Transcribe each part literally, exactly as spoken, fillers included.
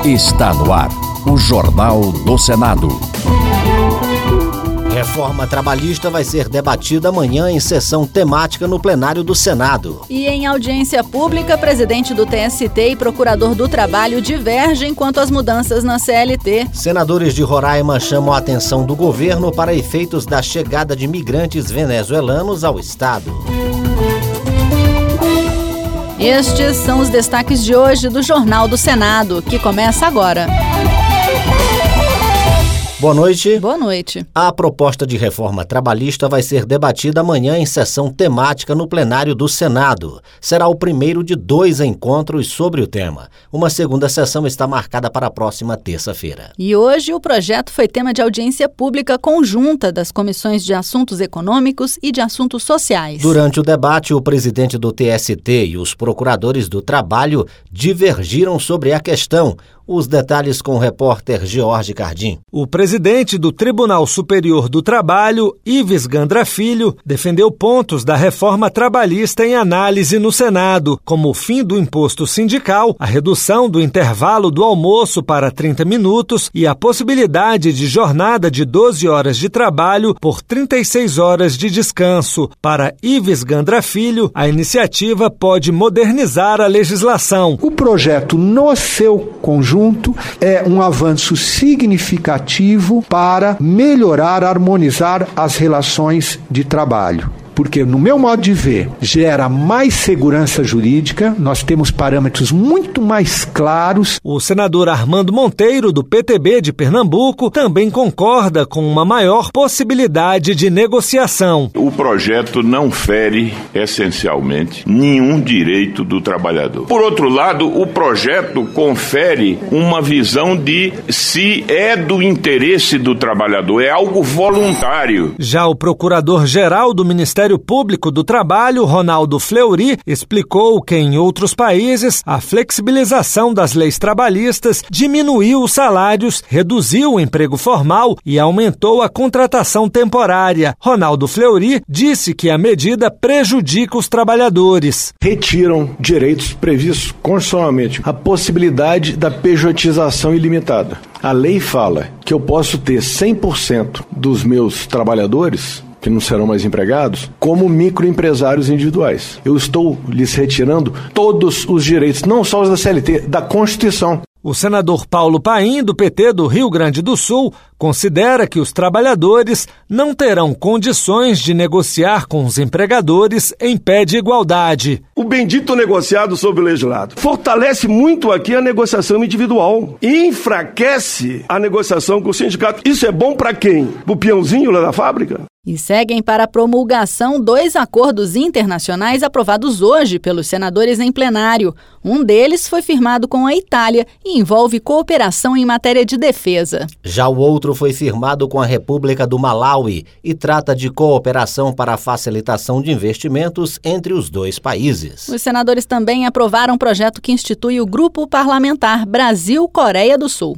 Está no ar o Jornal do Senado. Reforma trabalhista vai ser debatida amanhã em sessão temática no plenário do Senado. E em audiência pública, presidente do T S T e procurador do Trabalho divergem quanto às mudanças na C L T. Senadores de Roraima chamam a atenção do governo para efeitos da chegada de migrantes venezuelanos ao estado. Estes são os destaques de hoje do Jornal do Senado, que começa agora. Boa noite. Boa noite. A proposta de reforma trabalhista vai ser debatida amanhã em sessão temática no plenário do Senado. Será o primeiro de dois encontros sobre o tema. Uma segunda sessão está marcada para a próxima terça-feira. E hoje o projeto foi tema de audiência pública conjunta das comissões de Assuntos Econômicos e de Assuntos Sociais. Durante o debate, o presidente do T S T e os procuradores do Trabalho divergiram sobre a questão. Os detalhes com o repórter George Cardim. O presidente do Tribunal Superior do Trabalho, Ives Gandra Filho, defendeu pontos da reforma trabalhista em análise no Senado, como o fim do imposto sindical, a redução do intervalo do almoço para trinta minutos e a possibilidade de jornada de doze horas de trabalho por trinta e seis horas de descanso. Para Ives Gandra Filho, a iniciativa pode modernizar a legislação. O projeto, no seu conjunto, é um avanço significativo para melhorar, harmonizar as relações de trabalho. Porque, no meu modo de ver, gera mais segurança jurídica, nós temos parâmetros muito mais claros. O senador Armando Monteiro, do P T B de Pernambuco, também concorda com uma maior possibilidade de negociação. O projeto não fere, essencialmente, nenhum direito do trabalhador. Por outro lado, o projeto confere uma visão de se é do interesse do trabalhador, é algo voluntário. Já o procurador-geral do Ministério Público do Trabalho, Ronaldo Fleury, explicou que em outros países a flexibilização das leis trabalhistas diminuiu os salários, reduziu o emprego formal e aumentou a contratação temporária. Ronaldo Fleury disse que a medida prejudica os trabalhadores. Retiram direitos previstos constitucionalmente, a possibilidade da pejotização ilimitada. A lei fala que eu posso ter cem por cento dos meus trabalhadores, que não serão mais empregados, como microempresários individuais. Eu estou lhes retirando todos os direitos, não só os da C L T, da Constituição. O senador Paulo Paim, do P T do Rio Grande do Sul, considera que os trabalhadores não terão condições de negociar com os empregadores em pé de igualdade. O bendito negociado sobre o legislado fortalece muito aqui a negociação individual e enfraquece a negociação com o sindicato. Isso é bom para quem? Pro peãozinho lá da fábrica? E seguem para a promulgação dois acordos internacionais aprovados hoje pelos senadores em plenário. Um deles foi firmado com a Itália e envolve cooperação em matéria de defesa. Já o outro foi firmado com a República do Malawi e trata de cooperação para a facilitação de investimentos entre os dois países. Os senadores também aprovaram um projeto que institui o Grupo Parlamentar Brasil-Coreia do Sul.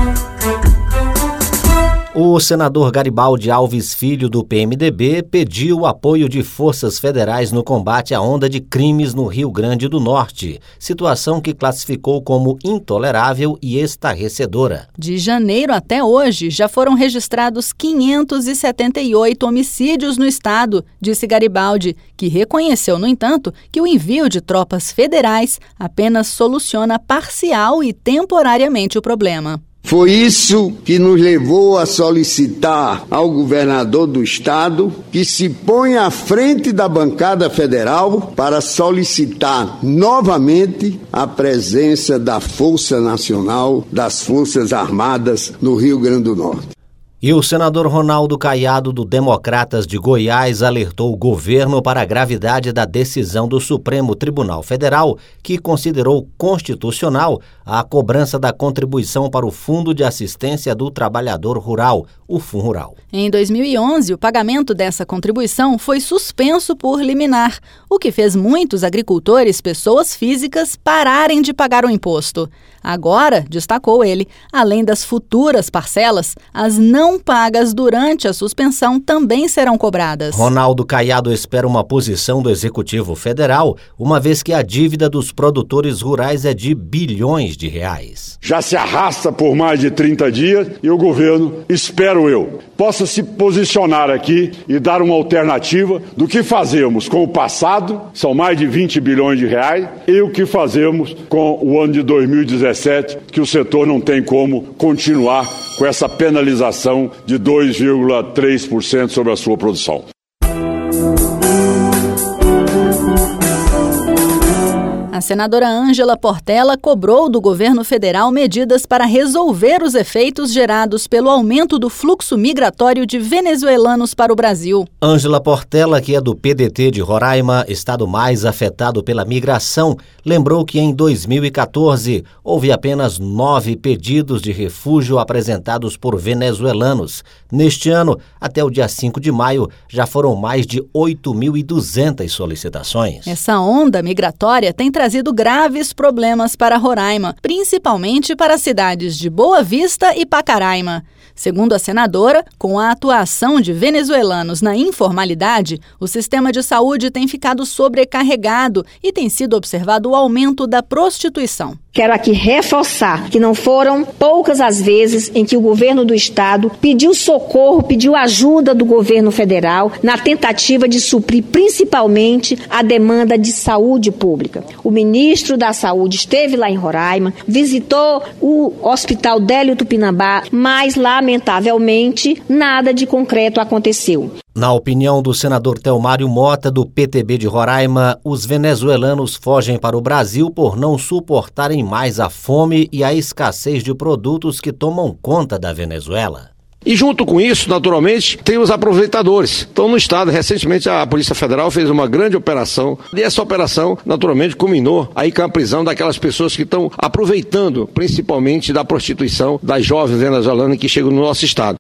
O senador Garibaldi Alves Filho, do P M D B, pediu o apoio de forças federais no combate à onda de crimes no Rio Grande do Norte, situação que classificou como intolerável e estarrecedora. De janeiro até hoje, já foram registrados quinhentos e setenta e oito homicídios no estado, disse Garibaldi, que reconheceu, no entanto, que o envio de tropas federais apenas soluciona parcial e temporariamente o problema. Foi isso que nos levou a solicitar ao governador do estado que se ponha à frente da bancada federal para solicitar novamente a presença da Força Nacional, das Forças Armadas no Rio Grande do Norte. E o senador Ronaldo Caiado, do Democratas de Goiás, alertou o governo para a gravidade da decisão do Supremo Tribunal Federal, que considerou constitucional a cobrança da contribuição para o Fundo de Assistência do Trabalhador Rural, o FUNRURAL. Em dois mil e onze, o pagamento dessa contribuição foi suspenso por liminar, o que fez muitos agricultores, pessoas físicas, pararem de pagar o imposto. Agora, destacou ele, além das futuras parcelas, as não pagas durante a suspensão também serão cobradas. Ronaldo Caiado espera uma posição do Executivo Federal, uma vez que a dívida dos produtores rurais é de bilhões de reais. Já se arrasta por mais de trinta dias e o governo, espero eu, possa se posicionar aqui e dar uma alternativa do que fazemos com o passado, são mais de vinte bilhões de reais, e o que fazemos com o ano de dois mil e dezessete, que o setor não tem como continuar com essa penalização de dois vírgula três por cento sobre a sua produção. A senadora Ângela Portela cobrou do governo federal medidas para resolver os efeitos gerados pelo aumento do fluxo migratório de venezuelanos para o Brasil. Ângela Portela, que é do P D T de Roraima, estado mais afetado pela migração, lembrou que em dois mil e quatorze houve apenas nove pedidos de refúgio apresentados por venezuelanos. Neste ano, até o dia cinco de maio, já foram mais de oito mil e duzentas solicitações. Essa onda migratória tem trazido trazido graves problemas para Roraima, principalmente para as cidades de Boa Vista e Pacaraima. Segundo a senadora, com a atuação de venezuelanos na informalidade, o sistema de saúde tem ficado sobrecarregado e tem sido observado o aumento da prostituição. Quero aqui reforçar que não foram poucas as vezes em que o governo do estado pediu socorro, pediu ajuda do governo federal na tentativa de suprir principalmente a demanda de saúde pública. O ministro da Saúde esteve lá em Roraima, visitou o Hospital Délio Tupinambá, mas lamentavelmente nada de concreto aconteceu. Na opinião do senador Telmário Mota, do P T B de Roraima, os venezuelanos fogem para o Brasil por não suportarem mais a fome e a escassez de produtos que tomam conta da Venezuela. E junto com isso, naturalmente, tem os aproveitadores. Então, no estado, recentemente, a Polícia Federal fez uma grande operação. E essa operação, naturalmente, culminou aí com a prisão daquelas pessoas que estão aproveitando, principalmente da prostituição das jovens venezuelanas que chegam no nosso estado.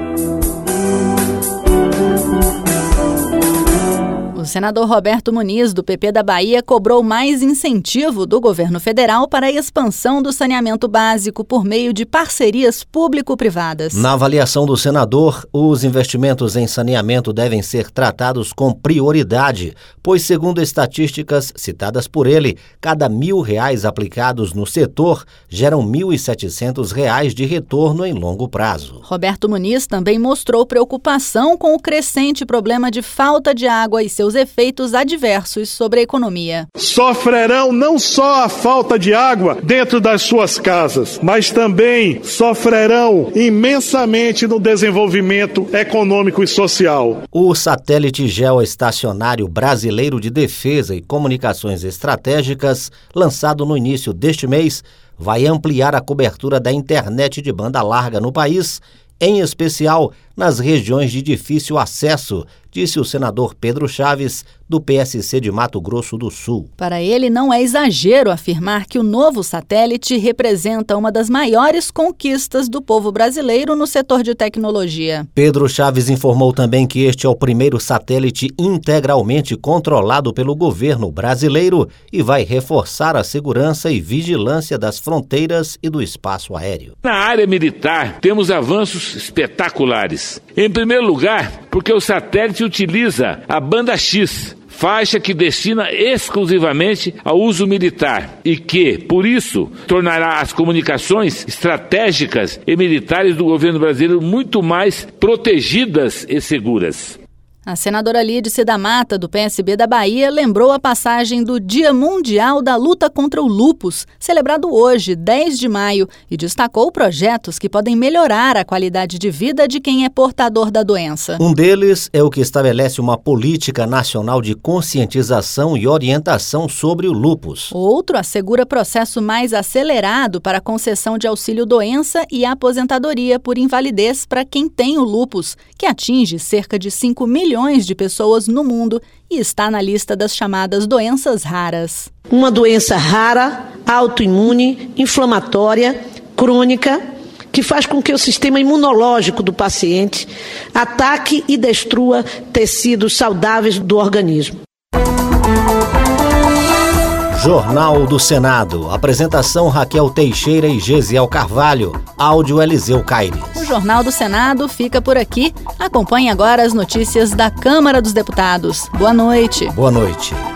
O senador Roberto Muniz, do P P da Bahia, cobrou mais incentivo do governo federal para a expansão do saneamento básico por meio de parcerias público-privadas. Na avaliação do senador, os investimentos em saneamento devem ser tratados com prioridade, pois, segundo estatísticas citadas por ele, cada mil reais aplicados no setor geram mil e setecentos reais de retorno em longo prazo. Roberto Muniz também mostrou preocupação com o crescente problema de falta de água e seus efeitos adversos sobre a economia. Sofrerão não só a falta de água dentro das suas casas, mas também sofrerão imensamente no desenvolvimento econômico e social. O satélite geoestacionário brasileiro de defesa e comunicações estratégicas, lançado no início deste mês, vai ampliar a cobertura da internet de banda larga no país, em especial nas regiões de difícil acesso, disse o senador Pedro Chaves, do P S C de Mato Grosso do Sul. Para ele, não é exagero afirmar que o novo satélite representa uma das maiores conquistas do povo brasileiro no setor de tecnologia. Pedro Chaves informou também que este é o primeiro satélite integralmente controlado pelo governo brasileiro e vai reforçar a segurança e vigilância das fronteiras e do espaço aéreo. Na área militar, temos avanços espetaculares. Em primeiro lugar, porque o satélite utiliza a banda X, faixa que destina exclusivamente ao uso militar e que, por isso, tornará as comunicações estratégicas e militares do governo brasileiro muito mais protegidas e seguras. A senadora Lídice da Mata, do P S B da Bahia, lembrou a passagem do Dia Mundial da Luta contra o Lúpus, celebrado hoje, dez de maio, e destacou projetos que podem melhorar a qualidade de vida de quem é portador da doença. Um deles é o que estabelece uma política nacional de conscientização e orientação sobre o lúpus. Outro assegura processo mais acelerado para a concessão de auxílio-doença e aposentadoria por invalidez para quem tem o lúpus, que atinge cerca de cinco milhões de pessoas no mundo e está na lista das chamadas doenças raras. Uma doença rara, autoimune, inflamatória, crônica, que faz com que o sistema imunológico do paciente ataque e destrua tecidos saudáveis do organismo. Jornal do Senado. Apresentação Raquel Teixeira e Gesiel Carvalho. Áudio Eliseu Caires. O Jornal do Senado fica por aqui. Acompanhe agora as notícias da Câmara dos Deputados. Boa noite. Boa noite.